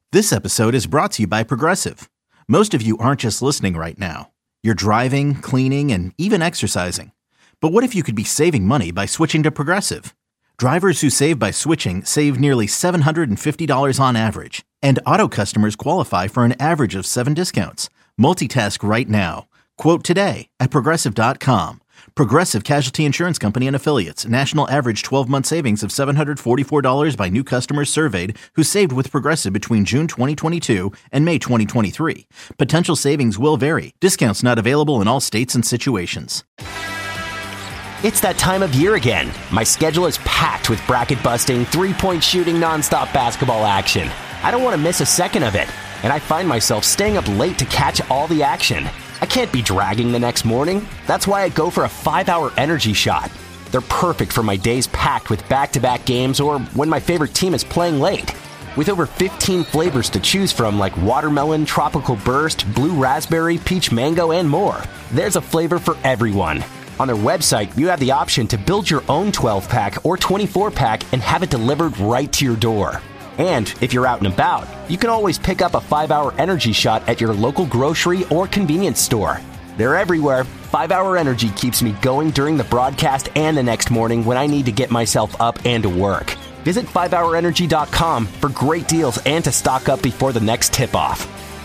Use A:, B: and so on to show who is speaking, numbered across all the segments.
A: This episode is brought to you by Progressive. Most of you aren't just listening right now. You're driving, cleaning, and even exercising. But what if you could be saving money by switching to Progressive? Drivers who save by switching save nearly $750 on average. And auto customers qualify for an average of 7 discounts. Multitask right now. Quote today at Progressive.com. Progressive Casualty Insurance Company and Affiliates. National average 12-month savings of $744 by new customers surveyed who saved with Progressive between June 2022 and May 2023. Potential savings will vary. Discounts not available in all states and situations.
B: It's that time of year again. My schedule is packed with bracket-busting, three-point shooting, nonstop basketball action. I don't want to miss a second of it, and I find myself staying up late to catch all the action. I can't be dragging the next morning. That's why I go for a 5-hour energy shot. They're perfect for my days packed with back-to-back games or when my favorite team is playing late. With over 15 flavors to choose from like watermelon, tropical burst, blue raspberry, peach mango, and more, there's a flavor for everyone. On their website, you have the option to build your own 12-pack or 24-pack and have it delivered right to your door. And if you're out and about, you can always pick up a 5-hour energy shot at your local grocery or convenience store. They're everywhere. 5-hour energy keeps me going during the broadcast and the next morning when I need to get myself up and to work. Visit 5hourenergy.com for great deals and to stock up before the next tip-off.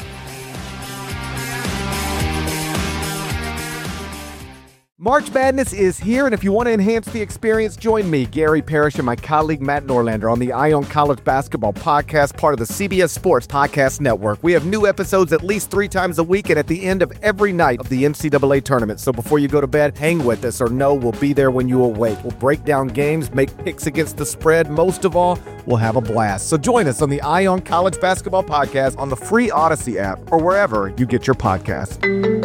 C: March Madness is here, and if you want to enhance the experience, join me, Gary Parrish, and my colleague Matt Norlander on the Ion College Basketball Podcast, part of the CBS Sports Podcast Network. We have new episodes at least 3 times a week and at the end of every night of the NCAA tournament. So before you go to bed, hang with us or know we'll be there when you awake. We'll break down games, make picks against the spread. Most of all, we'll have a blast. So join us on the Ion College Basketball Podcast on the free Odyssey app or wherever you get your podcasts.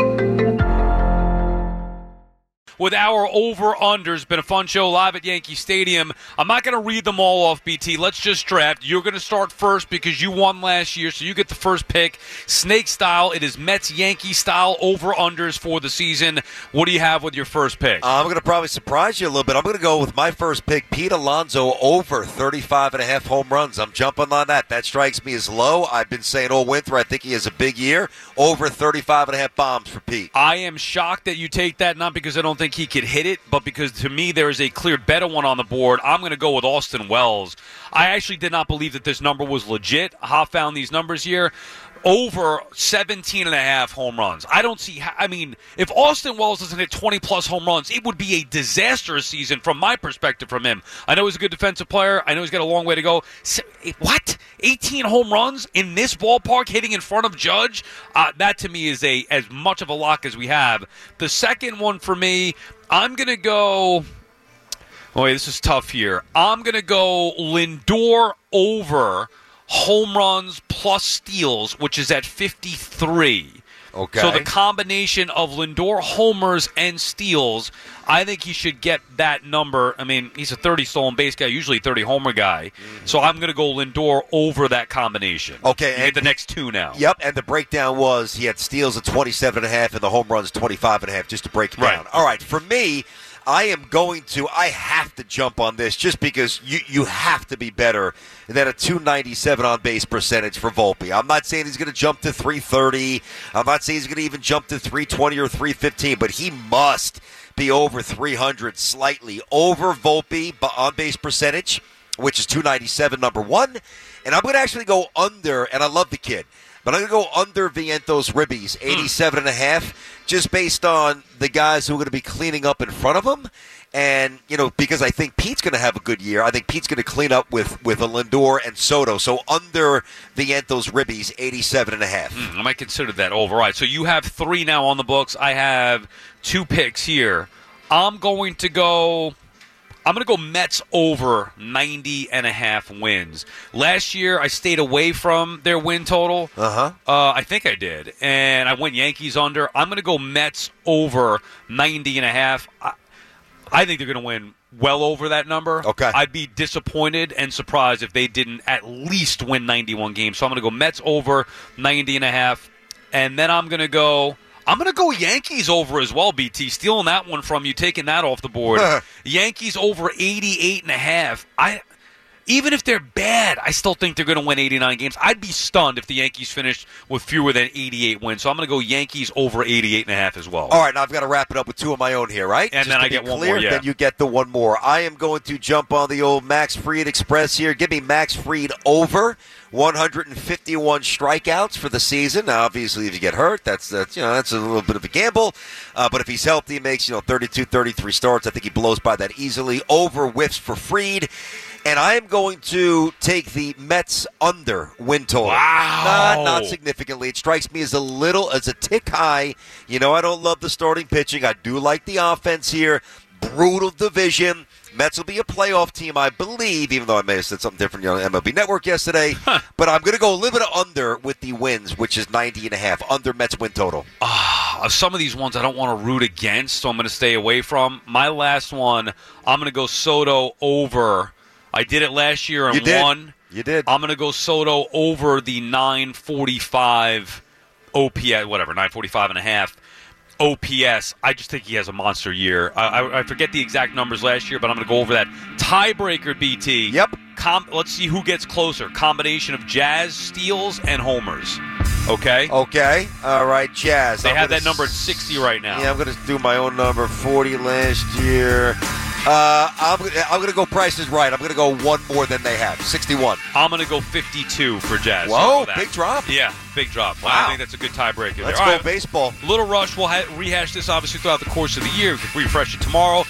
D: With our over-unders. Been a fun show live at Yankee Stadium. I'm not going to read them all off, BT. Let's just draft. You're going to start first because you won last year, so you get the first pick. Snake style, it is Mets-Yankee style over-unders for the season. What do you have with your first pick?
E: I'm going to probably surprise you a little bit. I'm going to go with my first pick, Pete Alonso, over 35.5 home runs. I'm jumping on that. That strikes me as low. I've been saying all winter I think he has a big year. Over 35.5 bombs for Pete.
D: I am shocked that you take that, not because I don't think he could hit it, but because to me there is a clear better one on the board. I'm going to go with Austin Wells. I actually did not believe that this number was legit. Ha found these numbers here. Over 17.5 home runs. I don't see how, if Austin Wells doesn't hit 20-plus home runs, it would be a disastrous season from my perspective from him. I know he's a good defensive player. I know he's got a long way to go. What? 18 home runs in this ballpark hitting in front of Judge? That to me is as much of a lock as we have. The second one for me, I'm going to go... Oh, wait, this is tough here. I'm going to go Lindor over home runs plus steals, which is at 53.
E: Okay.
D: So the combination of Lindor homers and steals, I think he should get that number. He's a 30 stolen base guy, usually a 30 homer guy. Mm-hmm. So I'm going to go Lindor over that combination.
E: Okay.
D: You get the next two now.
E: Yep, and the breakdown was he had steals at 27.5 and the home runs 25.5, just to break it down. All right, for me, I have to jump on this just because you have to be better than a 297 on-base percentage for Volpe. I'm not saying he's going to jump to 330. I'm not saying he's going to even jump to 320 or 315, but he must be over 300 slightly over Volpe on-base percentage, which is 297, number one. And I'm going to actually go under, and I love the kid, but I'm going to go under Vientos Ribbies, 87.5, just based on the guys who are going to be cleaning up in front of him. And, because I think Pete's going to have a good year. I think Pete's going to clean up with a Lindor and Soto. So under Vientos Ribbies, 87.5.
D: I might consider that over. All right, so you have 3 now on the books. I have 2 picks here. I'm going to go Mets over 90.5 wins. Last year, I stayed away from their win total. I think I did. And I went Yankees under. I'm going to go Mets over 90.5. I think they're going to win well over that number.
E: Okay.
D: I'd be disappointed and surprised if they didn't at least win 91 games. So I'm going to go Mets over 90.5. And then I'm going to go Yankees over as well, BT. Stealing that one from you, taking that off the board. Yankees over 88.5. Even if they're bad, I still think they're going to win 89 games. I'd be stunned if the Yankees finished with fewer than 88 wins. So I'm going to go Yankees over 88.5 as well.
E: All right, now I've got to wrap it up with two of my own here, right?
D: And
E: Just
D: then
E: to
D: I
E: be
D: get
E: clear,
D: one more, yeah.
E: Then you get the one more. I am going to jump on the old Max Fried Express here. Give me Max Fried over 151 strikeouts for the season. Now, obviously, if you get hurt, that's a little bit of a gamble. But if he's healthy, he makes 32, 33 starts. I think he blows by that easily. Over whiffs for Fried. And I am going to take the Mets under win total.
D: Wow.
E: Not significantly. It strikes me as a tick high. I don't love the starting pitching. I do like the offense here. Brutal division. Mets will be a playoff team, I believe, even though I may have said something different on MLB Network yesterday. But I'm going to go a little bit of under with the wins, which is 90.5. Under Mets win total.
D: Some of these ones I don't want to root against, so I'm going to stay away from. My last one, I'm going to go Soto over. I did it last year and won.
E: You did.
D: I'm going to go Soto over the 945 OPS, 945.5 OPS. I just think he has a monster year. I forget the exact numbers last year, but I'm going to go over that. Tiebreaker, BT.
E: Yep.
D: Let's see who gets closer. Combination of Jazz, steals, and homers. Okay?
E: Okay. All right, Jazz.
D: They have that number at 60 right now.
E: Yeah, I'm going to do my own number, 40 last year. I'm going to go Price is Right. I'm going to go one more than they have, 61.
D: I'm going to go 52 for Jazz.
E: Whoa, big drop.
D: Yeah, big drop.
E: Wow.
D: I think that's a good tiebreaker.
E: Let's
D: there.
E: go
D: All right.
E: baseball.
D: Little rush. We'll rehash this obviously throughout the course of the year. We can refresh it tomorrow.